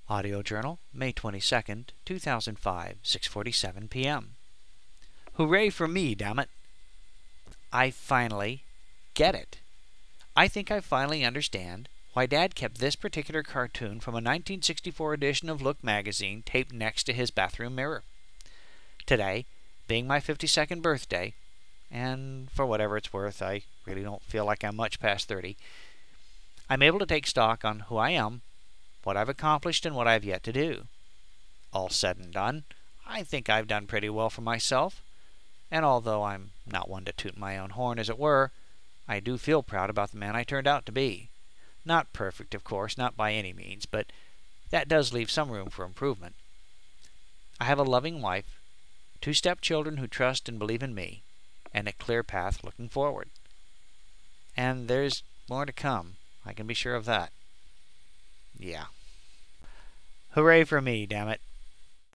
Audio Journal, May 22nd, 2005, 6:47 p.m. Hooray for me, damn it! I finally get it. I think I finally understand why Dad kept this particular cartoon from a 1964 edition of Look magazine taped next to his bathroom mirror. Today, being my 52nd birthday, and for whatever it's worth, I really don't feel like I'm much past 30, I'm able to take stock on who I am, what I've accomplished, and what I've yet to do. All said and done, I think I've done pretty well for myself, and although I'm not one to toot my own horn, as it were, I do feel proud about the man I turned out to be. Not perfect, of course, not by any means, but that does leave some room for improvement. I have a loving wife, 2 stepchildren who trust and believe in me, and a clear path looking forward. And there's more to come, I can be sure of that. Yeah. Hooray for me, damn it.